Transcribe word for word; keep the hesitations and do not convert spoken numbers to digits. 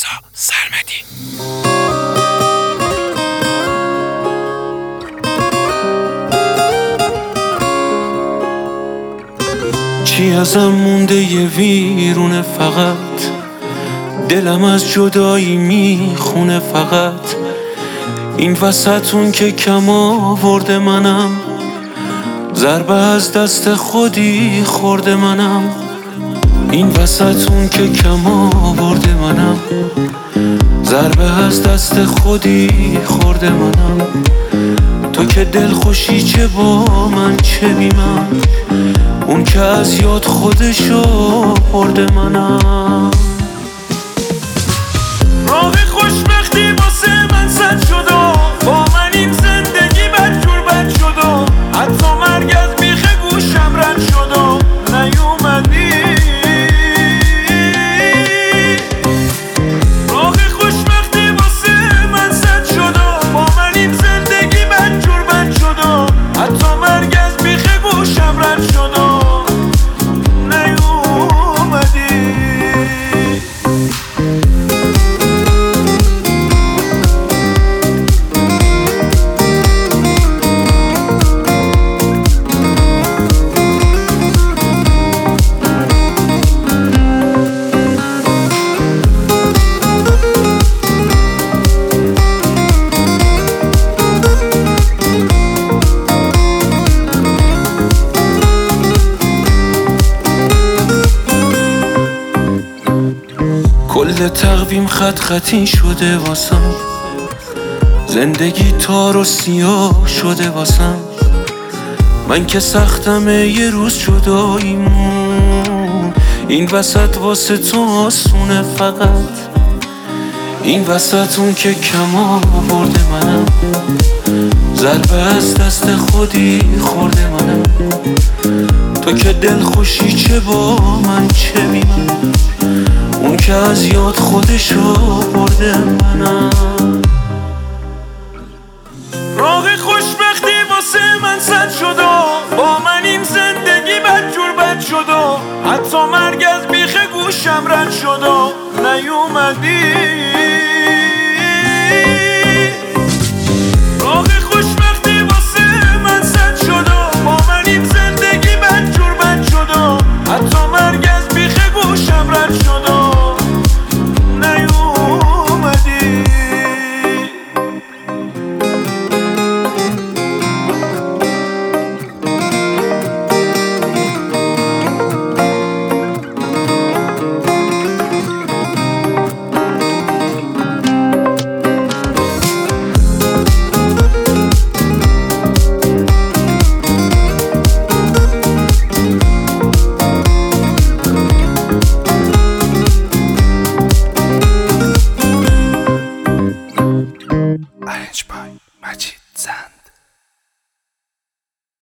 رضا سرمدی. چی ازم مونده یه ویرونه، فقط دلم از جدایی میخونه، فقط این وسطون که کم آورده منم، ضربه از دست خودی خورده منم. این وسطون که کم آورده منم، ضربه از دست خودی خورده منم. تو که دل خوشی چه با من چه بی من، اون که از یاد خودشو برده منم. راه خوشبختی واسه من سد شد و با من این زندگی بدجور بد شد و حتی مرگ از بیخ گوشم رد شد و نیومدی. راه خوشبختی واسه من سد شد و با من این زندگی بدجور بد شد و حتی مرگ از بیخ گوشم رد شد و کل تقویم خط خطی شده واسم، زندگی تار و سیاه شده واسم. من که سختمه یه روز جداییمون، این وسط واسه تو آسونه، فقط این وسط اون که کم آورده منم، ضربه از دست خودی خورده منم. تو که دل خوشی چه با من چه بی من، اون که از یاد خودشو برده منم. راه خوشبختی واسه من سد شد و با من این زندگی بدجور بد شد و حتی مرگ از بیخ گوشم رد شد و نیومدی.